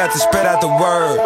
got to spread out the word.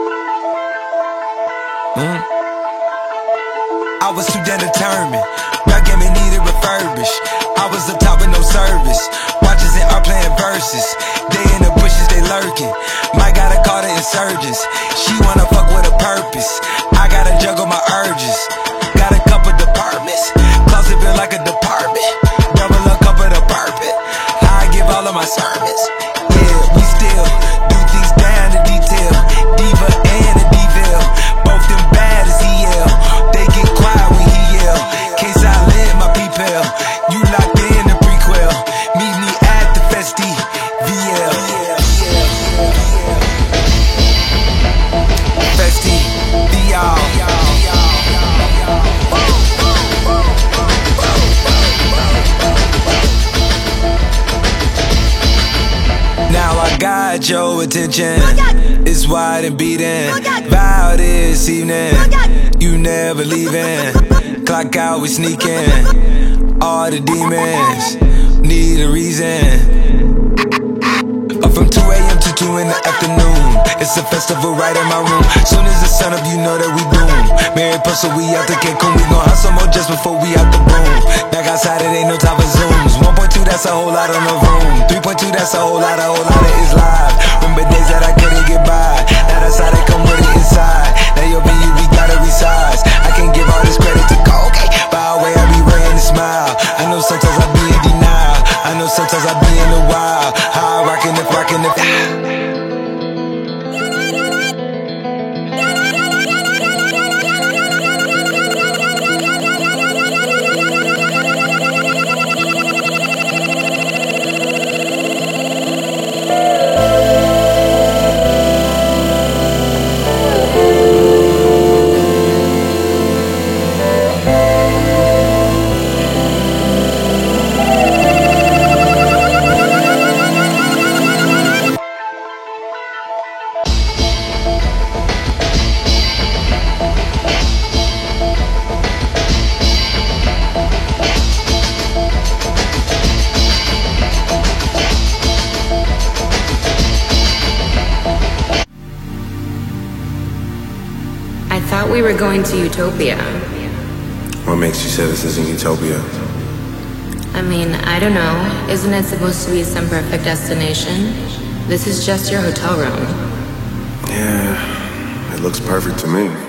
I was too damn determined. Rap game it needed refurbish. I was up top with no service. Watches and art playing verses. They in the bushes, they lurking. Might gotta call the insurgents. She wanna fuck with a purpose. I gotta juggle my urges. Got a couple departments. Closet built like a department. Double a cup of the perfect. How I give all of my sermons. Yeah, we still do things down to detail. Diva and a devil. Both them bad as EL. They get quiet when he yell. Case I lit my people. You locked in the prequel. Meet me at the Festi VL. Festi VL. Now I got your attention. It's wide and beating. Vow this evening. You never leaving. Clock out, we sneaking. All the demons need a reason. Up from 2 a.m. to 2 in the afternoon. It's a festival right in my room. Soon as the sun up, you know that we doom. Mary Puzzle, we out the Cancun. We gon' hustle more just before we out the boom. Back outside, it ain't no time for Zooms. 1.2, that's a whole lot in the room. 3.2, that's a whole lot of it's live. Remember days that I couldn't get by. Now that's how they come with it inside. Now your venue, we gotta resize. I can't give all this credit to Koke. By the way, I be wearing a smile. I know sometimes I be in denial. I know sometimes I be in the wild. How I rockin' the I thought we were going to Utopia. What makes you say this isn't Utopia? I mean, I don't know. Isn't it supposed to be some perfect destination? This is just your hotel room. Yeah, it looks perfect to me.